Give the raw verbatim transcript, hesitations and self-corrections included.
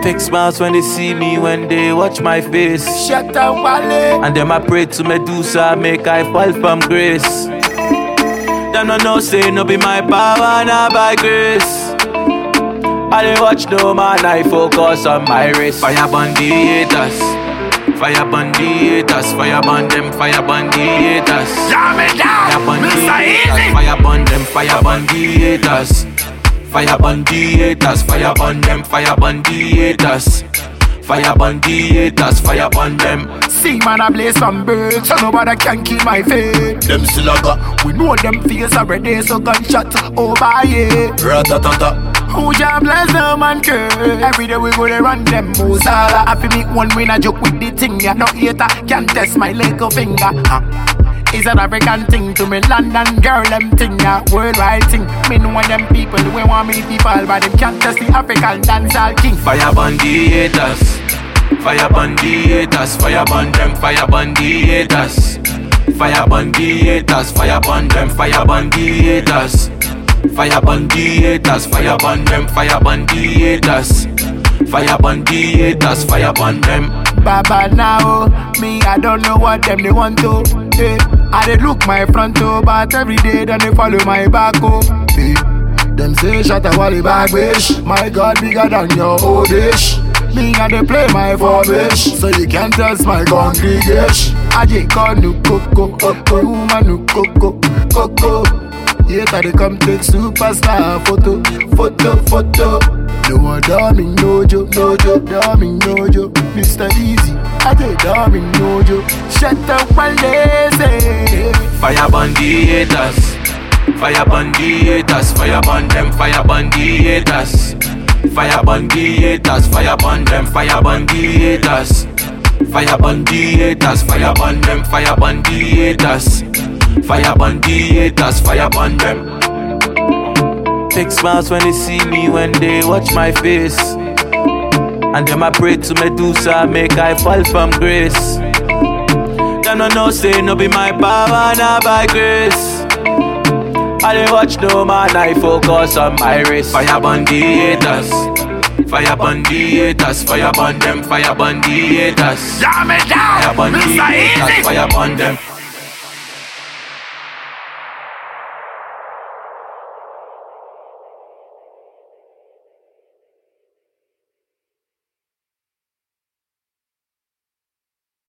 Big smiles when they see me, when they watch my face. Shut down, Wale. And them I pray to Medusa, make I fall from grace. Them no know say no be my power, not by grace. I didn't watch no man, I focus on my race. Fire burn the haters, fire burn the haters, fire burn them, fire burn the haters. Jam it down, Fire burn the Mister haters, Easy. fire burn them, fire burn the haters. Fire burn the haters, fire burn them, fire burn the haters. Fire burn the haters, fire burn them. See man I blaze some birds, so nobody can kill my faith. Them still a got, we know them fears already, so gunshot over here. Ratatata. Who ya bless them and curse? Every day we go to run them Mozala. I feel make one win a joke with the thing, ya. No hater can test my little finger. Huh. It's an African thing to me, London girl, them thing, ya. Worldwide thing. Me know them people, we want me people, but them can't test the African dancehall king. Fire burn the haters, fire burn the haters, fire burn them, fire burn the haters. Fire burn the haters, fire burn them, fire burn the haters. Fire burn the haters, fire burn them, fire burn the haters. Fire burn the haters, fire burn them. Baba now, me I don't know what them they want to. Eh, I they look my front to, but every day then they follow my back oh. Eh, them say shut a wally bag wish. My God bigger than your old age. Me I they play my formation, so you can't test my congregation. I just call no coco, coco, woman no coco, coco. Later they come take superstar photo, photo, photo. No one dummy, no joke, no joke, dummy, no joke. Mister Easy, I take dummy, no joke. Shut up while they say. Fire burn the haters, fire burn the haters, fire burn them, fire burn the haters. Fire burn the haters, fire burn them, fire burn the haters. Fire burn the haters, fire burn them, fire burn the haters. Fire burn the haters, fire burn them. Big smiles when they see me, when they watch my face. And them I pray to Medusa, make I fall from grace. Them no know say no be my power, not by grace. I didn't watch no man, I focus on my race. Fire burn the haters, fire burn the haters, fire burn them, fire burn the haters. Jam it down, Fire burn the Mister haters, Easy. fire burn them.